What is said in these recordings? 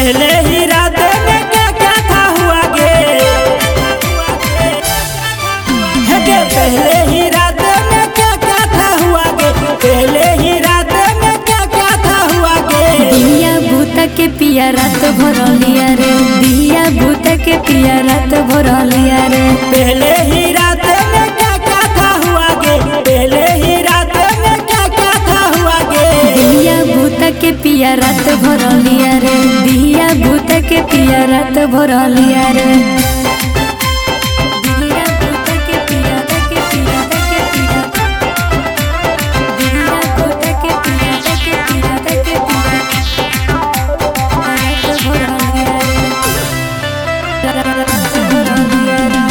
पहले ही रात में क्या क्या था हुआ गे, पहले ही रात में क्या क्या था हुआ गे, पहले ही रात में क्या क्या था हुआ गे। दिया भूत के पिया रात भर लिया रे, दिया भूत के पिया रात भर लिया रे। पहले ही रात में क्या क्या था हुआ गे, पहले ही रात में क्या क्या था हुआ गे। दिया भूत के पिया रात भर लिया रे, दिया भूत के पिया रात भर लिया रे। दिया भूत के पिया के पिया के पिया, दिया भूत के पिया के पिया के पिया, रात भर लिया रे, रात भर लिया रे।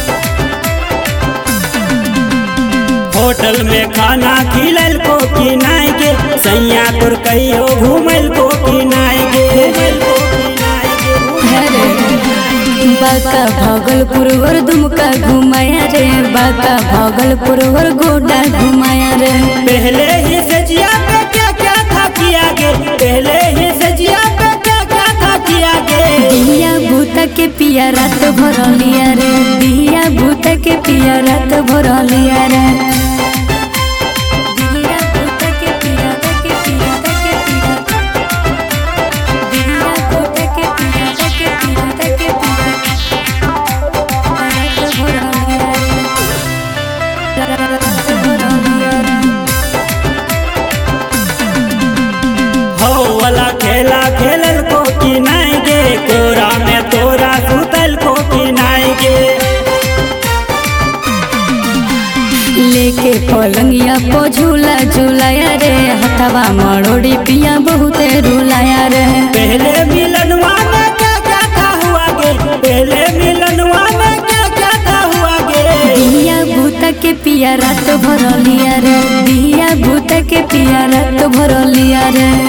होटल में खाना खिलल को कि नाई गे, सैया तोर कहियो घूमल को कि नाई गे। बाका भागलपुर और दुमका घुमाया रे, बाका भागलपुर और गोडा घुमाया रे। पहले ही सजिया पे क्या क्या था किया गे, पहले ही सजिया पे क्या क्या था किया गे। दिया भूत के पिया रात भर लिया रे, दिया भूत के पिया रात भर लिया रे। दिया भूत के पिया के पिया के पिया, दिया भूत के पिया के पिया के पिया, रात भर लिया रे, रात भर लिया रे। हो वाला खेला खेलल को कि नाई गे, कोरा में तोरा सुतल को कि नाई गे। लेके पलंगिया पो झूला झूलाया रे, हथवा मरोड़ी पिया बहुते रुलाया रे। पहले मिलनवा में क्या क्या था हुआ गे, पहले मिलनवा में क्या क्या था हुआ गे। दिया भूत के पिया रात भर लिया रे, दिया भूत के पिया रात भर लिया रे।